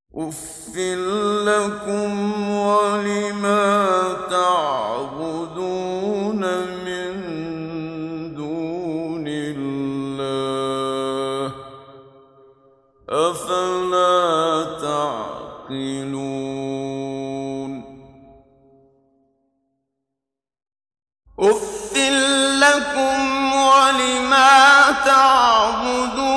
أُفٍّ لكم ولما تعبدون من دون الله أفلا تعقلون أُفٍّ لكم ولما تعبدون